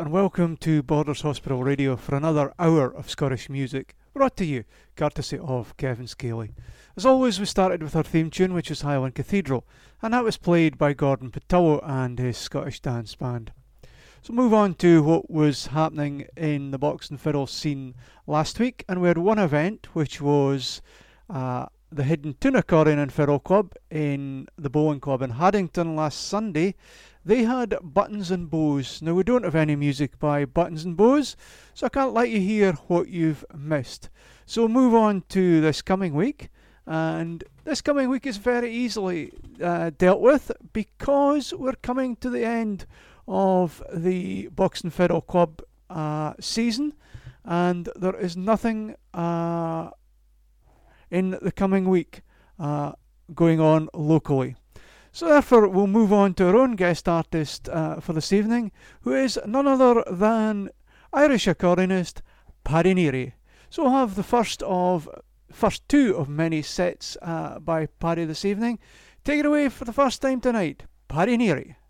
and welcome to Borders Hospital Radio for another hour of Scottish music, brought to you courtesy of Kevin Scaley. As always, we started with our theme tune, which is Highland Cathedral, and that was played by Gordon Patullo and his Scottish dance band. So move on to what was happening in the box and fiddle scene last week, and we had one event, which was the Hidden Tune Accordion and Fiddle Club in the Bowling Club in Haddington last Sunday. They had Buttons and Bows. Now, we don't have any music by Buttons and Bows, so I can't let you hear what you've missed. So we'll move on to this coming week, and this coming week is very easily dealt with because we're coming to the end of the Box and Fiddle Club season, and there is nothing in the coming week going on locally. So therefore, we'll move on to our own guest artist for this evening, who is none other than Irish accordionist Paddy Neary. So we'll have the first two of many sets by Paddy this evening. Take it away for the first time tonight, Paddy Neary.